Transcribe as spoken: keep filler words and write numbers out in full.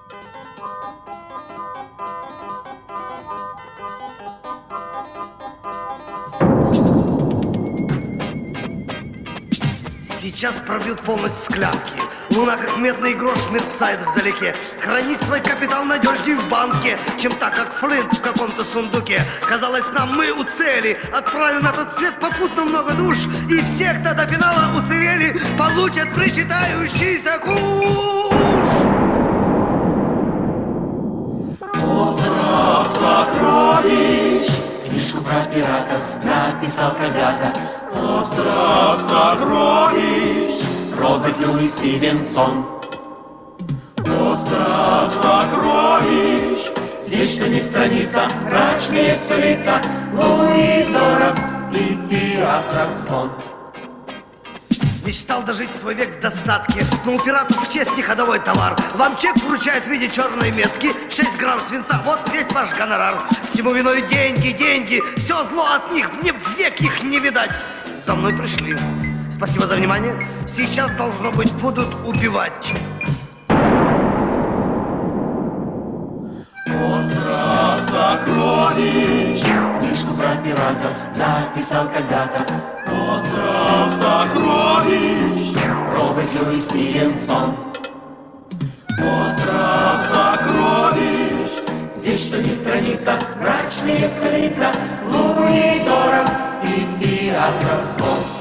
Сейчас пробьют полночь склянки. Луна, как медный грош, мерцает вдалеке. Хранить свой капитал надежней в банке, чем так, как Флинт в каком-то сундуке. Казалось нам, мы у цели. Отправим на тот свет попутно много душ, и все, кто до финала уцелели, получат причитающийся куш. Остров сокровищ, книжку про пиратов написал когда-то. Остров сокровищ, Роберт Льюис Стивенсон. Остров сокровищ, здесь что ни страница, мрачные все лица, Луидоров и пиастров звон. Мечтал дожить свой век в достатке, но у пиратов в честь не ходовой товар. Вам чек вручают в виде черной метки, шесть грамм свинца, вот весь ваш гонорар. Всему виной деньги, деньги, все зло от них, мне век их не видать. За мной пришли. Спасибо за внимание. Сейчас, должно быть, будут убивать. Остров сокровищ, книжку про пиратов написал когда-то. Остров сокровищ, Роберт Льюис Стивенсон. Остров сокровищ, здесь что ни страница, мрачные все лица, Луидоров и пиастров звон.